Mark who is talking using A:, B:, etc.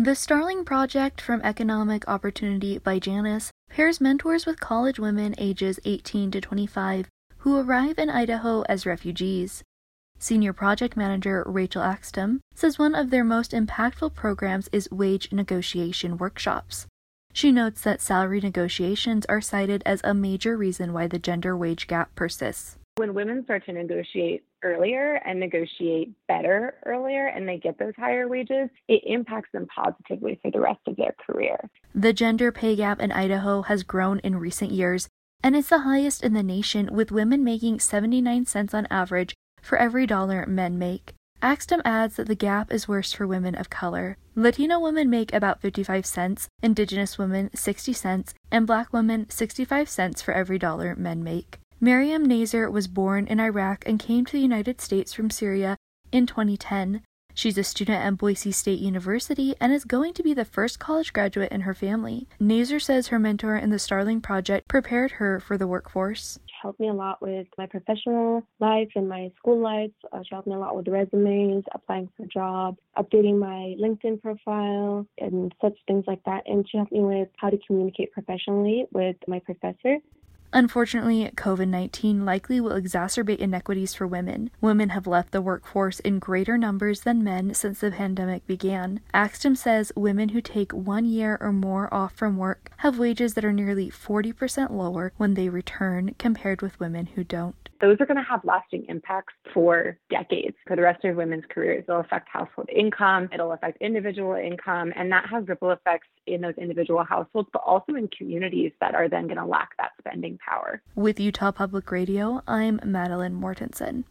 A: The Starling Project from Economic Opportunity by Janus pairs mentors with college women ages 18 to 25 who arrive in Idaho as refugees. Senior Project Manager Rachel Axtom says one of their most impactful programs is wage negotiation workshops. She notes that salary negotiations are cited as a major reason why the gender wage gap persists.
B: When women start to negotiate earlier and negotiate better earlier and they get those higher wages, it impacts them positively for the rest of their career.
A: The gender pay gap in Idaho has grown in recent years, and it's the highest in the nation, with women making 79 cents on average for every dollar men make. Axtom adds that the gap is worse for women of color. Latino women make about 55 cents, Indigenous women 60 cents, and Black women 65 cents for every dollar men make. Miriam Nazer was born in Iraq and came to the United States from Syria in 2010. She's a student at Boise State University and is going to be the first college graduate in her family. Nazer says her mentor in the Starling Project prepared her for the workforce.
C: She helped me a lot with my professional life and my school life. She helped me a lot with resumes, applying for jobs, updating my LinkedIn profile, and such things like that. And she helped me with how to communicate professionally with my professor.
A: Unfortunately, COVID-19 likely will exacerbate inequities for women. Women have left the workforce in greater numbers than men since the pandemic began. Axtom says women who take 1 year or more off from work have wages that are nearly 40% lower when they return compared with women who don't.
B: Those are going to have lasting impacts for decades, for the rest of women's careers. It'll affect household income, it'll affect individual income, and that has ripple effects in those individual households, but also in communities that are then going to lack that spending power.
A: With Utah Public Radio, I'm Madeline Mortensen.